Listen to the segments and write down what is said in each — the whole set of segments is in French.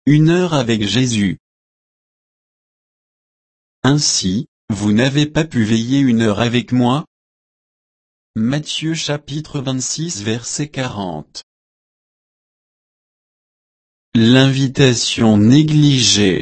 une heure avec Jésus. Ainsi, vous n'avez pas pu veiller une heure avec moi? Matthieu chapitre 26 verset 40. L'invitation négligée.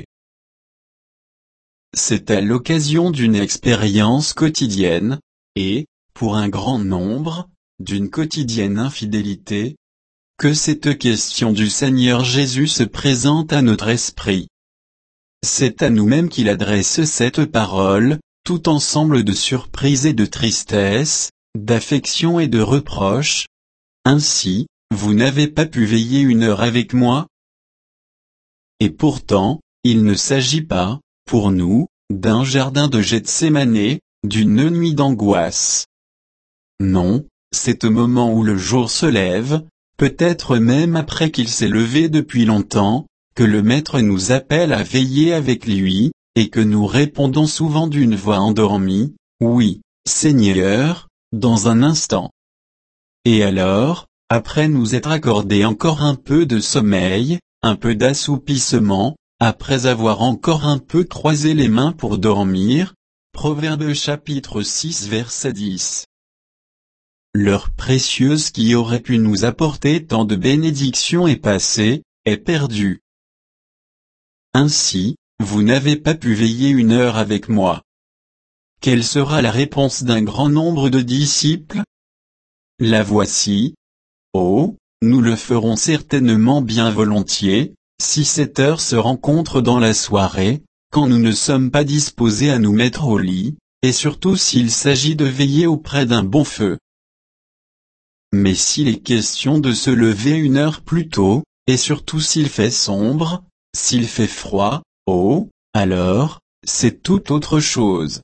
C'est à l'occasion d'une expérience quotidienne, et, pour un grand nombre, d'une quotidienne infidélité, que cette question du Seigneur Jésus se présente à notre esprit. C'est à nous-mêmes qu'il adresse cette parole, tout ensemble de surprise et de tristesse, d'affection et de reproche. Ainsi, vous n'avez pas pu veiller une heure avec moi? Et pourtant, il ne s'agit pas, pour nous, d'un jardin de Gethsémanée, d'une nuit d'angoisse. Non, c'est au moment où le jour se lève, peut-être même après qu'il s'est levé depuis longtemps, que le Maître nous appelle à veiller avec lui, et que nous répondons souvent d'une voix endormie, « Oui, Seigneur, dans un instant. » Et alors, après nous être accordé encore un peu de sommeil, un peu d'assoupissement, après avoir encore un peu croisé les mains pour dormir, Proverbes chapitre 6 verset 10. L'heure précieuse qui aurait pu nous apporter tant de bénédictions est passée, est perdue. Ainsi, vous n'avez pas pu veiller une heure avec moi. Quelle sera la réponse d'un grand nombre de disciples? La voici. Oh, nous le ferons certainement bien volontiers, si cette heure se rencontre dans la soirée, quand nous ne sommes pas disposés à nous mettre au lit, et surtout s'il s'agit de veiller auprès d'un bon feu. Mais s'il est question de se lever une heure plus tôt, et surtout s'il fait sombre, s'il fait froid, oh, alors, c'est tout autre chose.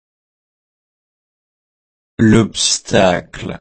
L'obstacle.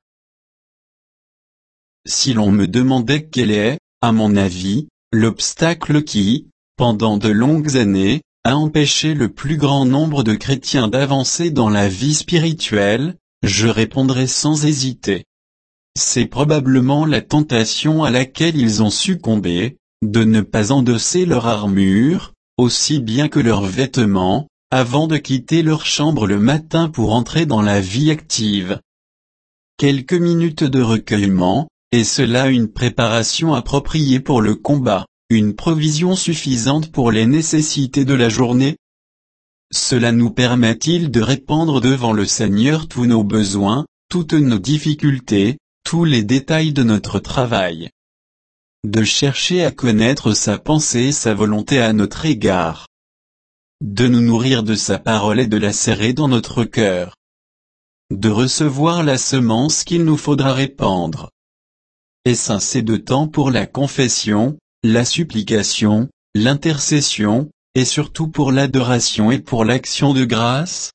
Si l'on me demandait quel est, à mon avis, l'obstacle qui, pendant de longues années, a empêché le plus grand nombre de chrétiens d'avancer dans la vie spirituelle, je répondrais sans hésiter. C'est probablement la tentation à laquelle ils ont succombé, de ne pas endosser leur armure, aussi bien que leurs vêtements, avant de quitter leur chambre le matin pour entrer dans la vie active. Quelques minutes de recueillement, et cela une préparation appropriée pour le combat, une provision suffisante pour les nécessités de la journée? Cela nous permet-il de répandre devant le Seigneur tous nos besoins, toutes nos difficultés, tous les détails de notre travail? De chercher à connaître sa pensée et sa volonté à notre égard? De nous nourrir de sa parole et de la serrer dans notre cœur? De recevoir la semence qu'il nous faudra répandre? Est-ce assez de temps pour la confession, la supplication, l'intercession, et surtout pour l'adoration et pour l'action de grâce?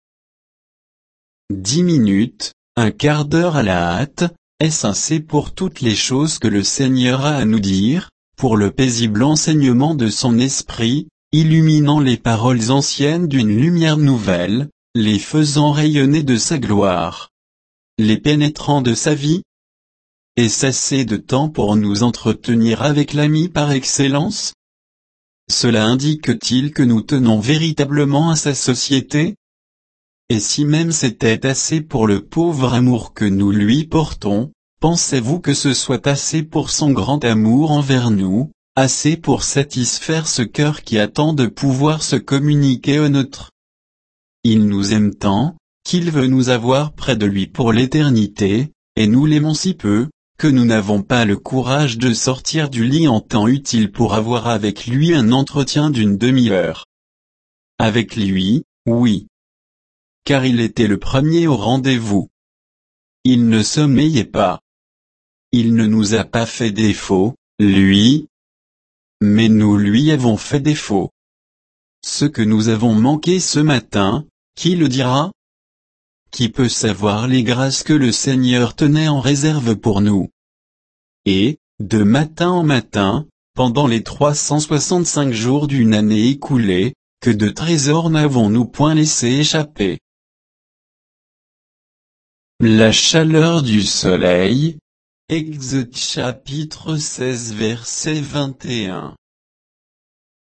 10 minutes, un quart d'heure à la hâte, est-ce assez pour toutes les choses que le Seigneur a à nous dire, pour le paisible enseignement de son esprit, illuminant les paroles anciennes d'une lumière nouvelle, les faisant rayonner de sa gloire, les pénétrant de sa vie? Est-ce assez de temps pour nous entretenir avec l'ami par excellence? Cela indique-t-il que nous tenons véritablement à sa société? Et si même c'était assez pour le pauvre amour que nous lui portons, pensez-vous que ce soit assez pour son grand amour envers nous, assez pour satisfaire ce cœur qui attend de pouvoir se communiquer au nôtre? Il nous aime tant, qu'il veut nous avoir près de lui pour l'éternité, et nous l'aimons si peu, que nous n'avons pas le courage de sortir du lit en temps utile pour avoir avec lui un entretien d'une demi-heure. Avec lui, oui. Car il était le premier au rendez-vous. Il ne sommeillait pas. Il ne nous a pas fait défaut, lui. Mais nous lui avons fait défaut. Ce que nous avons manqué ce matin, qui le dira? Qui peut savoir les grâces que le Seigneur tenait en réserve pour nous? Et, de matin en matin, pendant les 365 jours d'une année écoulée, que de trésors n'avons-nous point laissé échapper? La chaleur du soleil. Exode chapitre 16 verset 21.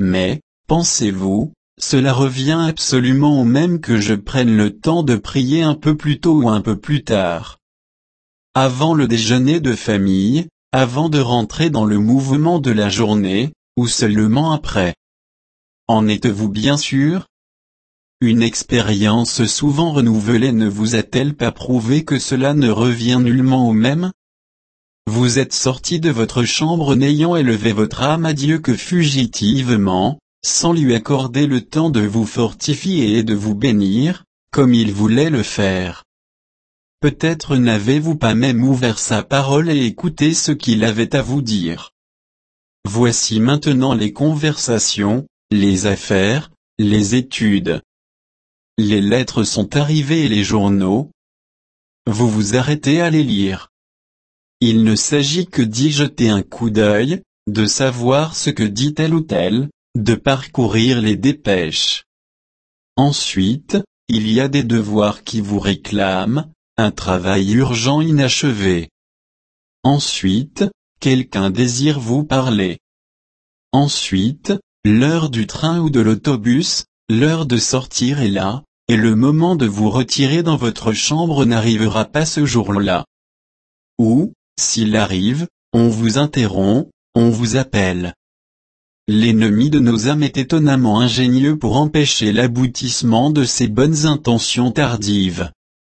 mais, pensez-vous, cela revient absolument au même que je prenne le temps de prier un peu plus tôt ou un peu plus tard. Avant le déjeuner de famille, avant de rentrer dans le mouvement de la journée, ou seulement après. En êtes-vous bien sûr? Une expérience souvent renouvelée ne vous a-t-elle pas prouvé que cela ne revient nullement au même? Vous êtes sorti de votre chambre n'ayant élevé votre âme à Dieu que fugitivement, sans lui accorder le temps de vous fortifier et de vous bénir, comme il voulait le faire. Peut-être n'avez-vous pas même ouvert sa parole et écouté ce qu'il avait à vous dire. Voici maintenant les conversations, les affaires, les études. Les lettres sont arrivées et les journaux. Vous vous arrêtez à les lire. Il ne s'agit que d'y jeter un coup d'œil, de savoir ce que dit tel ou tel, de parcourir les dépêches. Ensuite, il y a des devoirs qui vous réclament, un travail urgent inachevé. Ensuite, quelqu'un désire vous parler. Ensuite, l'heure du train ou de l'autobus, l'heure de sortir est là, et le moment de vous retirer dans votre chambre n'arrivera pas ce jour-là. Ou, s'il arrive, on vous interrompt, on vous appelle. L'ennemi de nos âmes est étonnamment ingénieux pour empêcher l'aboutissement de ses bonnes intentions tardives.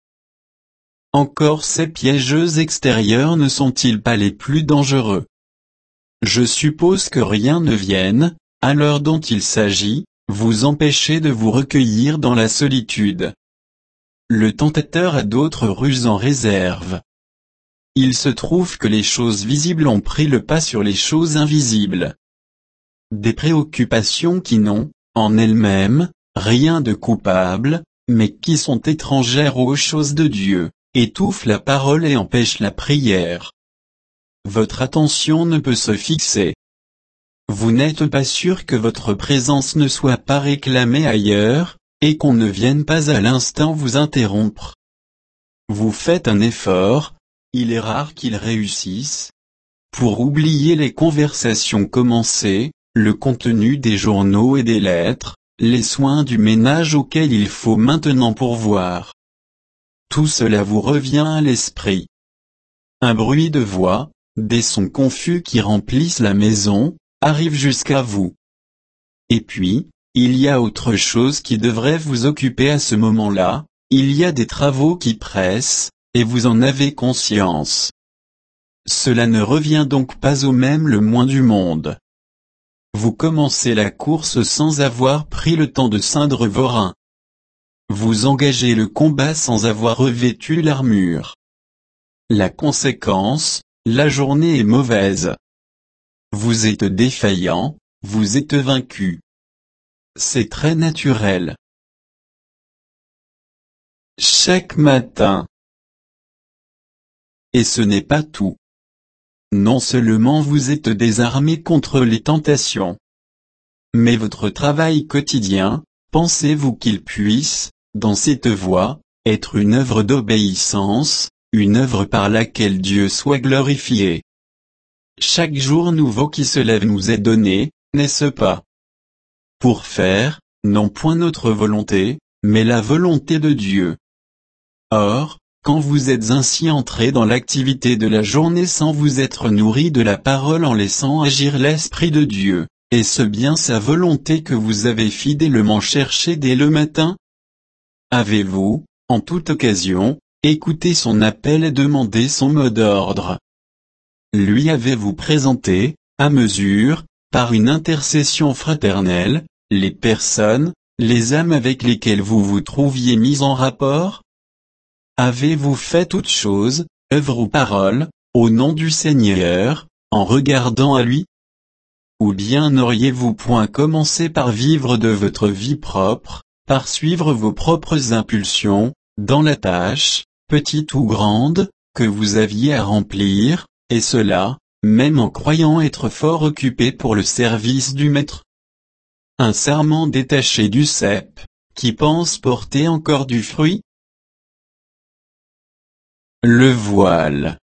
Encore ces piégeux extérieurs ne sont-ils pas les plus dangereux? Je suppose que rien ne vienne, à l'heure dont il s'agit, vous empêcher de vous recueillir dans la solitude. Le tentateur a d'autres ruses en réserve. Il se trouve que les choses visibles ont pris le pas sur les choses invisibles. Des préoccupations qui n'ont, en elles-mêmes, rien de coupable, mais qui sont étrangères aux choses de Dieu, étouffent la parole et empêchent la prière. Votre attention ne peut se fixer. Vous n'êtes pas sûr que votre présence ne soit pas réclamée ailleurs, et qu'on ne vienne pas à l'instant vous interrompre. Vous faites un effort, il est rare qu'il réussisse, pour oublier les conversations commencées, le contenu des journaux et des lettres, les soins du ménage auxquels il faut maintenant pourvoir. Tout cela vous revient à l'esprit. Un bruit de voix, des sons confus qui remplissent la maison, arrivent jusqu'à vous. Et puis, il y a autre chose qui devrait vous occuper à ce moment-là, il y a des travaux qui pressent, et vous en avez conscience. Cela ne revient donc pas au même le moins du monde. Vous commencez la course sans avoir pris le temps de ceindre vos reins. Vous engagez le combat sans avoir revêtu l'armure. La conséquence, la journée est mauvaise. Vous êtes défaillant, vous êtes vaincu. C'est très naturel. Chaque matin. Et ce n'est pas tout. Non seulement vous êtes désarmé contre les tentations, mais votre travail quotidien, pensez-vous qu'il puisse, dans cette voie, être une œuvre d'obéissance, une œuvre par laquelle Dieu soit glorifié? Chaque jour nouveau qui se lève nous est donné, n'est-ce pas? Pour faire, non point notre volonté, mais la volonté de Dieu. Or, quand vous êtes ainsi entré dans l'activité de la journée sans vous être nourri de la parole en laissant agir l'Esprit de Dieu, est-ce bien sa volonté que vous avez fidèlement cherché dès le matin? Avez-vous, en toute occasion, écouté son appel et demandé son mot d'ordre? Lui avez-vous présenté, à mesure, par une intercession fraternelle, les personnes, les âmes avec lesquelles vous vous trouviez mis en rapport? Avez-vous fait toute chose, œuvre ou parole, au nom du Seigneur, en regardant à lui? Ou bien n'auriez-vous point commencé par vivre de votre vie propre, par suivre vos propres impulsions, dans la tâche, petite ou grande, que vous aviez à remplir, et cela, même en croyant être fort occupé pour le service du Maître? Un sarment détaché du cep, qui pense porter encore du fruit? Le voile.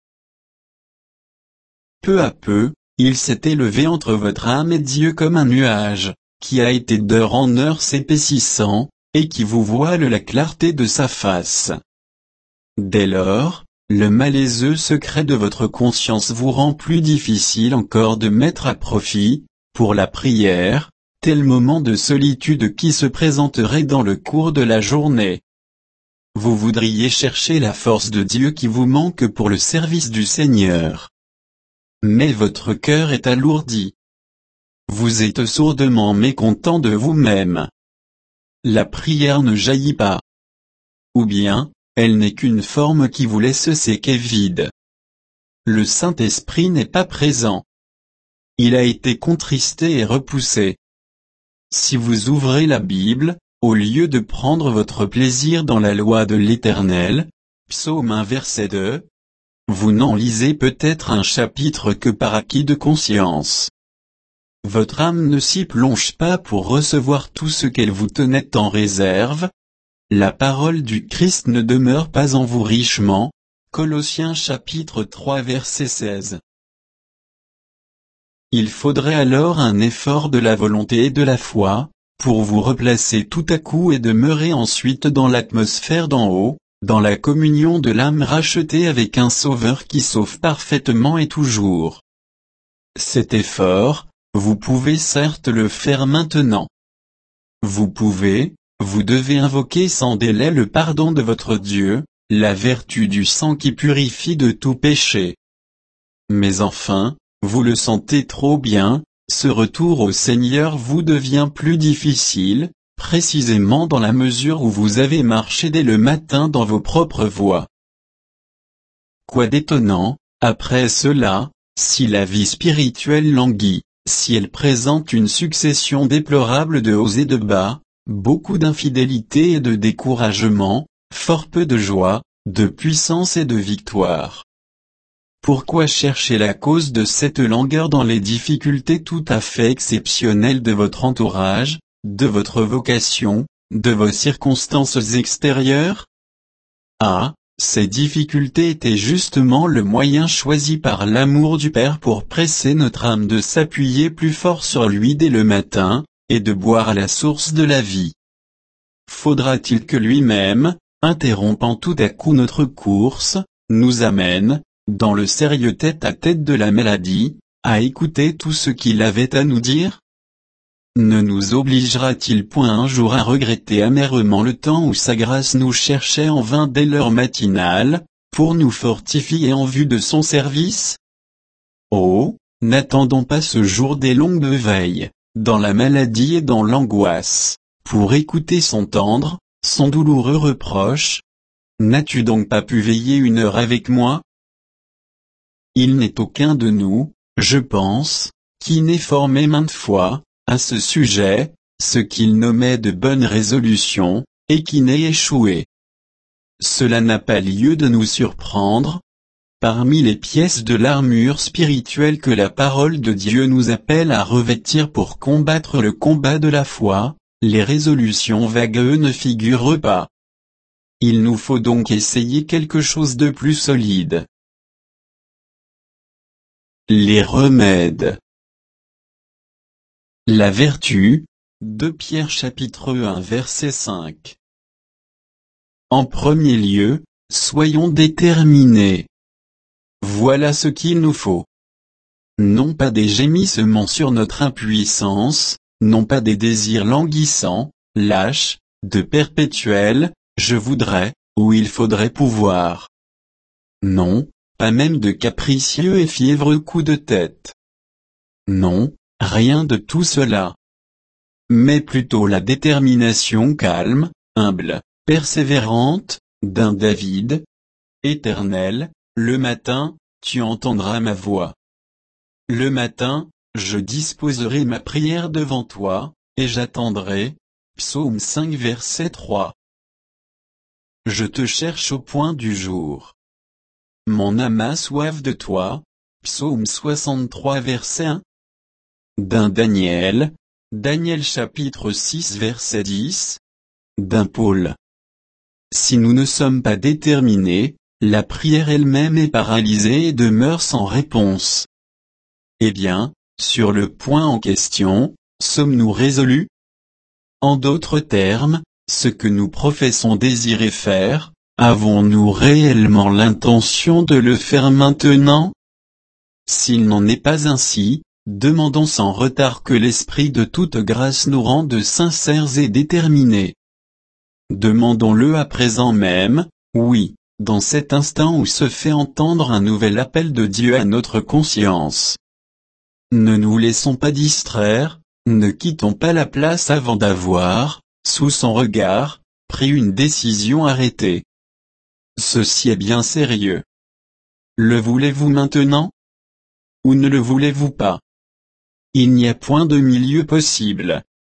Peu à peu, il s'est élevé entre votre âme et Dieu comme un nuage, qui a été d'heure en heure s'épaississant, et qui vous voile la clarté de sa face. Dès lors, le malaiseux secret de votre conscience vous rend plus difficile encore de mettre à profit, pour la prière, tel moment de solitude qui se présenterait dans le cours de la journée. Vous voudriez chercher la force de Dieu qui vous manque pour le service du Seigneur. Mais votre cœur est alourdi. Vous êtes sourdement mécontent de vous-même. La prière ne jaillit pas. Ou bien, elle n'est qu'une forme qui vous laisse sec et vide. Le Saint-Esprit n'est pas présent. Il a été contristé et repoussé. Si vous ouvrez la Bible, au lieu de prendre votre plaisir dans la loi de l'Éternel, Psaume 1 verset 2, vous n'en lisez peut-être un chapitre que par acquis de conscience. Votre âme ne s'y plonge pas pour recevoir tout ce qu'elle vous tenait en réserve. La parole du Christ ne demeure pas en vous richement. Colossiens chapitre 3 verset 16. Il faudrait alors un effort de la volonté et de la foi, pour vous replacer tout à coup et demeurer ensuite dans l'atmosphère d'en haut, dans la communion de l'âme rachetée avec un Sauveur qui sauve parfaitement et toujours. Cet effort, vous pouvez certes le faire maintenant. Vous devez invoquer sans délai le pardon de votre Dieu, la vertu du sang qui purifie de tout péché. Mais enfin, vous le sentez trop bien, ce retour au Seigneur vous devient plus difficile, précisément dans la mesure où vous avez marché dès le matin dans vos propres voies. Quoi d'étonnant, après cela, si la vie spirituelle languit, si elle présente une succession déplorable de hauts et de bas, beaucoup d'infidélité et de découragement, fort peu de joie, de puissance et de victoire. Pourquoi chercher la cause de cette langueur dans les difficultés tout à fait exceptionnelles de votre entourage, de votre vocation, de vos circonstances extérieures? Ah, ces difficultés étaient justement le moyen choisi par l'amour du Père pour presser notre âme de s'appuyer plus fort sur lui dès le matin, et de boire à la source de la vie. Faudra-t-il que lui-même, interrompant tout à coup notre course, nous amène, dans le sérieux tête-à-tête de la maladie, à écouter tout ce qu'il avait à nous dire? Ne nous obligera-t-il point un jour à regretter amèrement le temps où sa grâce nous cherchait en vain dès l'heure matinale, pour nous fortifier en vue de son service? Oh, n'attendons pas ce jour des longues veilles, dans la maladie et dans l'angoisse, pour écouter son tendre, son douloureux reproche. N'as-tu donc pas pu veiller 1 heure avec moi? Il n'est aucun de nous, je pense, qui n'ait formé maintes fois, à ce sujet, ce qu'il nommait de bonnes résolutions, et qui n'ait échoué. Cela n'a pas lieu de nous surprendre. Parmi les pièces de l'armure spirituelle que la parole de Dieu nous appelle à revêtir pour combattre le combat de la foi, les résolutions vagues ne figurent pas. Il nous faut donc essayer quelque chose de plus solide. Les remèdes. La vertu, 2 Pierre chapitre 1 verset 5. En premier lieu, soyons déterminés. Voilà ce qu'il nous faut. Non pas des gémissements sur notre impuissance, non pas des désirs languissants, lâches, de perpétuel « je voudrais » ou « il faudrait pouvoir ». Non, pas même de capricieux et fiévreux coups de tête. Non, rien de tout cela. Mais plutôt la détermination calme, humble, persévérante, d'un David. Éternel, le matin, tu entendras ma voix. Le matin, je disposerai ma prière devant toi, et j'attendrai. Psaume 5 verset 3. Je te cherche au point du jour. Mon âme a soif de toi. Psaume 63 verset 1. D'un Daniel. Daniel chapitre 6 verset 10. D'un Paul. Si nous ne sommes pas déterminés, la prière elle-même est paralysée et demeure sans réponse. Eh bien, sur le point en question, sommes-nous résolus? En d'autres termes, ce que nous professons désirer faire, avons-nous réellement l'intention de le faire maintenant? S'il n'en est pas ainsi, demandons sans retard que l'Esprit de toute grâce nous rende sincères et déterminés. Demandons-le à présent même, oui, dans cet instant où se fait entendre un nouvel appel de Dieu à notre conscience. Ne nous laissons pas distraire, ne quittons pas la place avant d'avoir, sous son regard, pris une décision arrêtée. Ceci est bien sérieux. Le voulez-vous maintenant? Ou ne le voulez-vous pas? Il n'y a point de milieu possible.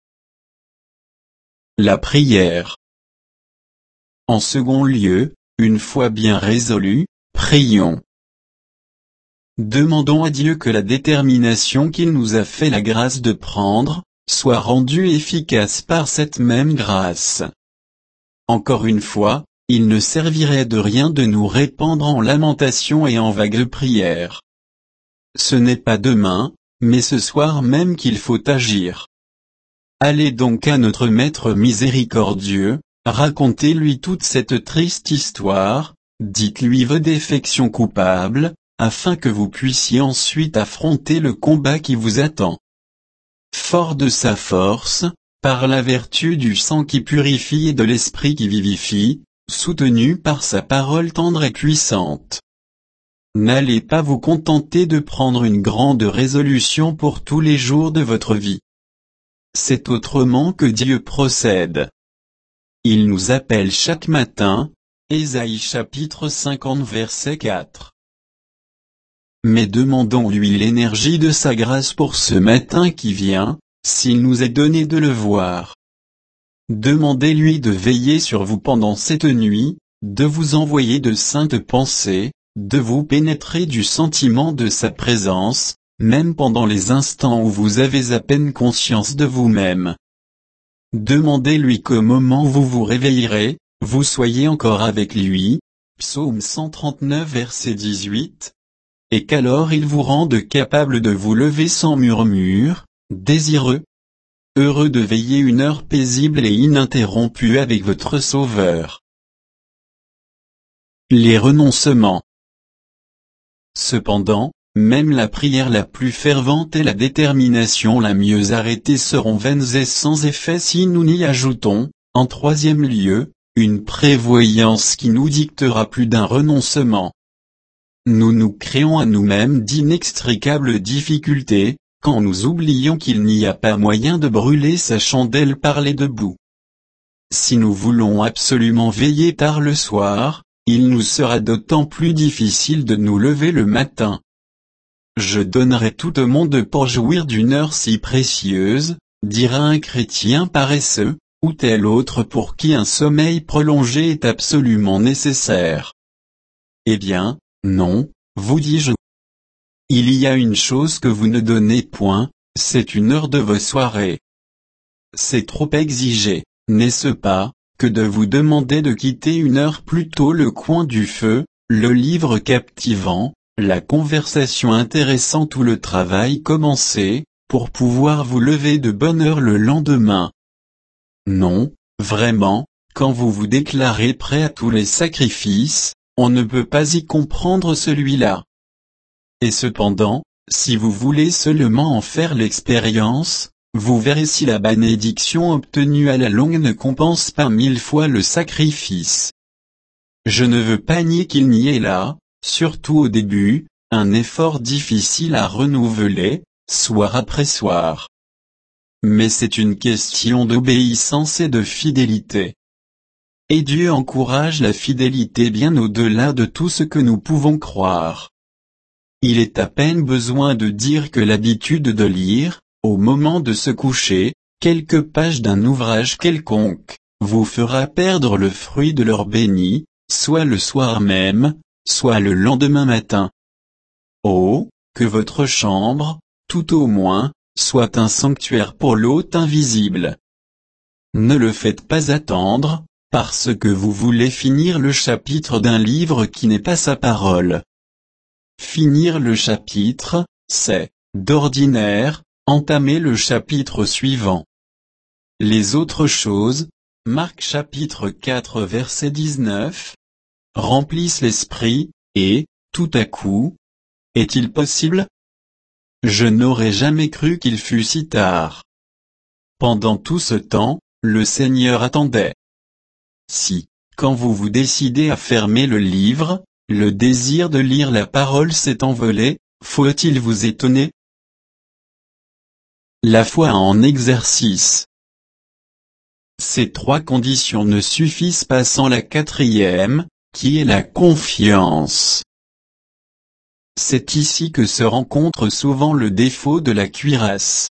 La prière. En second lieu, une fois bien résolus, prions. Demandons à Dieu que la détermination qu'il nous a fait la grâce de prendre, soit rendue efficace par cette même grâce. Encore une fois, il ne servirait de rien de nous répandre en lamentations et en vagues prières. Ce n'est pas demain, mais ce soir même qu'il faut agir. Allez donc à notre Maître miséricordieux, racontez-lui toute cette triste histoire, dites-lui vos défections coupables, afin que vous puissiez ensuite affronter le combat qui vous attend. Fort de sa force, par la vertu du sang qui purifie et de l'esprit qui vivifie, soutenu par sa parole tendre et puissante. N'allez pas vous contenter de prendre une grande résolution pour tous les jours de votre vie. C'est autrement que Dieu procède. Il nous appelle chaque matin, Ésaïe chapitre 50 verset 4. Mais demandons-lui l'énergie de sa grâce pour ce matin qui vient, s'il nous est donné de le voir. Demandez-lui de veiller sur vous pendant cette nuit, de vous envoyer de saintes pensées, de vous pénétrer du sentiment de sa présence, même pendant les instants où vous avez à peine conscience de vous-même. Demandez-lui qu'au moment où vous vous réveillerez, vous soyez encore avec lui, Psaume 139 verset 18, et qu'alors il vous rende capable de vous lever sans murmure, désireux, heureux de veiller une heure paisible et ininterrompue avec votre Sauveur. Les renoncements. Cependant, même la prière la plus fervente et la détermination la mieux arrêtée seront vaines et sans effet si nous n'y ajoutons, en troisième lieu, une prévoyance qui nous dictera plus d'un renoncement. Nous nous créons à nous-mêmes d'inextricables difficultés, quand nous oublions qu'il n'y a pas moyen de brûler sa chandelle par les deux bouts. Si nous voulons absolument veiller tard le soir, il nous sera d'autant plus difficile de nous lever le matin. Je donnerais tout au monde pour jouir d'une heure si précieuse, dira un chrétien paresseux, ou tel autre pour qui un sommeil prolongé est absolument nécessaire. Eh bien, non, vous dis-je. Il y a une chose que vous ne donnez point, c'est une heure de vos soirées. C'est trop exigé, n'est-ce pas, que de vous demander de quitter une heure plus tôt le coin du feu, le livre captivant, la conversation intéressante ou le travail commencé, pour pouvoir vous lever de bonne heure le lendemain. Non, vraiment, quand vous vous déclarez prêt à tous les sacrifices, on ne peut pas y comprendre celui-là. Et cependant, si vous voulez seulement en faire l'expérience, vous verrez si la bénédiction obtenue à la longue ne compense pas 1000 fois le sacrifice. Je ne veux pas nier qu'il n'y ait là, surtout au début, un effort difficile à renouveler, soir après soir. Mais c'est une question d'obéissance et de fidélité. Et Dieu encourage la fidélité bien au-delà de tout ce que nous pouvons croire. Il est à peine besoin de dire que l'habitude de lire, au moment de se coucher, quelques pages d'un ouvrage quelconque, vous fera perdre le fruit de l'heure bénie, soit le soir même, soit le lendemain matin. Oh, que votre chambre, tout au moins, soit un sanctuaire pour l'hôte invisible. Ne le faites pas attendre, parce que vous voulez finir le chapitre d'un livre qui n'est pas sa parole. Finir le chapitre, c'est, d'ordinaire, entamez le chapitre suivant. Les autres choses, Marc chapitre 4 verset 19, remplissent l'esprit, et, tout à coup, est-il possible? Je n'aurais jamais cru qu'il fût si tard. Pendant tout ce temps, le Seigneur attendait. Si, quand vous vous décidez à fermer le livre, le désir de lire la parole s'est envolé, faut-il vous étonner? La foi en exercice. Ces trois conditions ne suffisent pas sans la quatrième, qui est la confiance. C'est ici que se rencontre souvent le défaut de la cuirasse.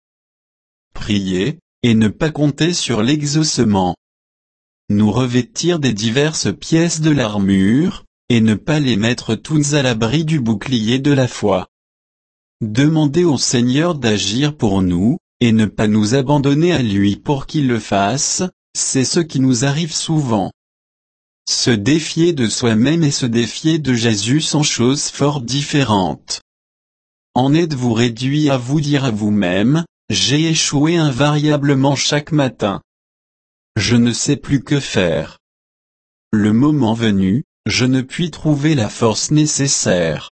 Prier, et ne pas compter sur l'exaucement. Nous revêtir des diverses pièces de l'armure, et ne pas les mettre toutes à l'abri du bouclier de la foi. Demander au Seigneur d'agir pour nous, et ne pas nous abandonner à lui pour qu'il le fasse, c'est ce qui nous arrive souvent. Se défier de soi-même et se défier de Jésus sont choses fort différentes. En êtes-vous réduit à vous dire à vous-même, j'ai échoué invariablement chaque matin. Je ne sais plus que faire. Le moment venu, je ne puis trouver la force nécessaire.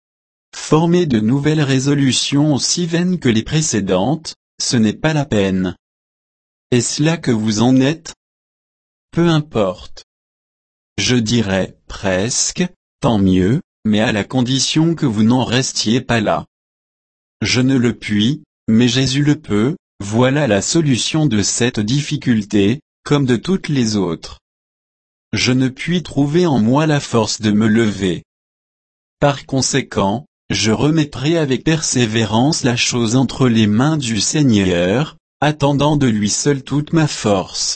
Former de nouvelles résolutions aussi vaines que les précédentes, ce n'est pas la peine. Est-ce là que vous en êtes? Peu importe. Je dirais, presque, tant mieux, mais à la condition que vous n'en restiez pas là. Je ne le puis, mais Jésus le peut, voilà la solution de cette difficulté, comme de toutes les autres. Je ne puis trouver en moi la force de me lever. Par conséquent, je remettrai avec persévérance la chose entre les mains du Seigneur, attendant de lui seul toute ma force.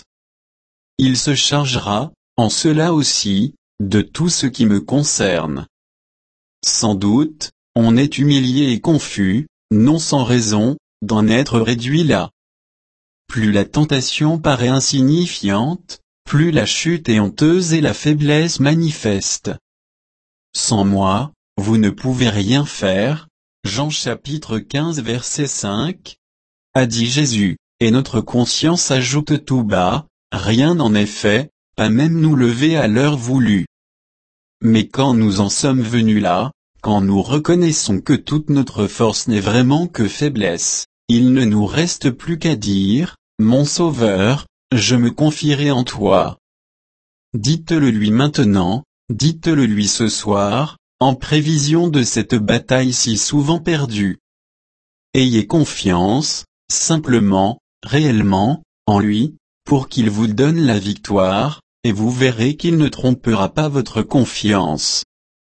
Il se chargera, en cela aussi, de tout ce qui me concerne. Sans doute, on est humilié et confus, non sans raison, d'en être réduit là. Plus la tentation paraît insignifiante, plus la chute est honteuse et la faiblesse manifeste. Sans moi, vous ne pouvez rien faire, Jean chapitre 15 verset 5, a dit Jésus, et notre conscience ajoute tout bas, rien n'en est fait, pas même nous lever à l'heure voulue. Mais quand nous en sommes venus là, quand nous reconnaissons que toute notre force n'est vraiment que faiblesse, il ne nous reste plus qu'à dire, mon Sauveur, je me confierai en toi. Dites-le lui maintenant, dites-le lui ce soir, en prévision de cette bataille si souvent perdue. Ayez confiance, simplement, réellement, en lui, pour qu'il vous donne la victoire, et vous verrez qu'il ne trompera pas votre confiance.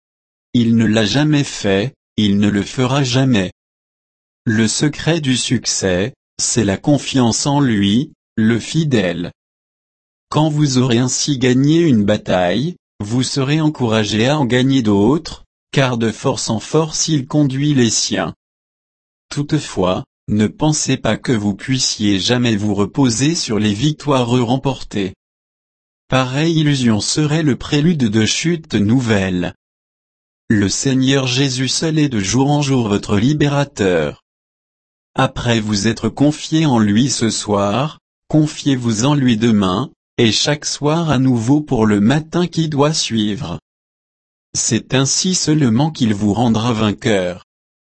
Il ne l'a jamais fait, il ne le fera jamais. Le secret du succès, c'est la confiance en lui, le fidèle. Quand vous aurez ainsi gagné une bataille, vous serez encouragé à en gagner d'autres, car de force en force il conduit les siens. Toutefois, ne pensez pas que vous puissiez jamais vous reposer sur les victoires remportées. Pareille illusion serait le prélude de chutes nouvelles. Le Seigneur Jésus seul est de jour en jour votre libérateur. Après vous être confié en lui ce soir, confiez-vous en lui demain, et chaque soir à nouveau pour le matin qui doit suivre. C'est ainsi seulement qu'il vous rendra vainqueur.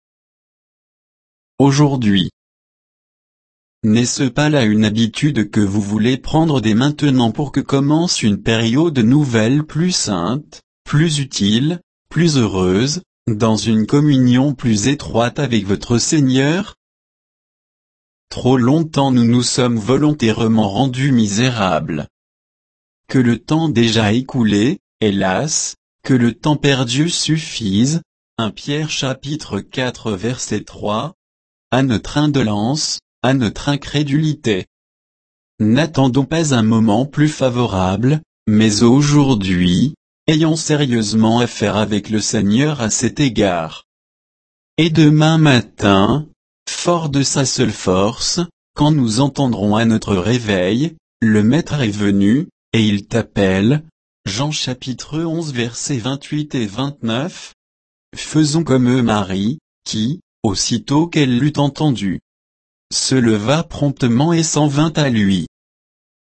Aujourd'hui. N'est-ce pas là une habitude que vous voulez prendre dès maintenant pour que commence une période nouvelle plus sainte, plus utile, plus heureuse, dans une communion plus étroite avec votre Seigneur? Trop longtemps nous nous sommes volontairement rendus misérables. Que le temps déjà écoulé, hélas, que le temps perdu suffise, 1 Pierre chapitre 4 verset 3, à notre indolence, à notre incrédulité. N'attendons pas un moment plus favorable, mais aujourd'hui, ayons sérieusement affaire avec le Seigneur à cet égard. Et demain matin, fort de sa seule force, quand nous entendrons à notre réveil, le Maître est venu, et il t'appelle, Jean chapitre 11 versets 28 et 29. Faisons comme Marie, qui, aussitôt qu'elle l'eut entendu, se leva promptement et s'en vint à lui.